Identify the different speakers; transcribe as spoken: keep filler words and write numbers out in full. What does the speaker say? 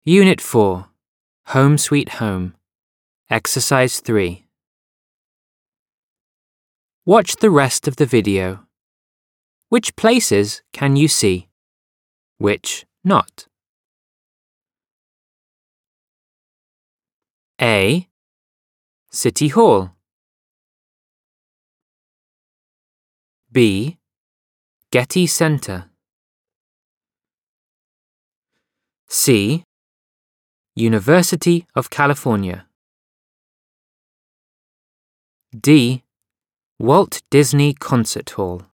Speaker 1: Unit four, Home Sweet Home, Exercise three. Watch the rest of the video. Which places can you see? Which not? A. City Hall. B. Getty Center. C. University of California. D. Walt Disney Concert Hall.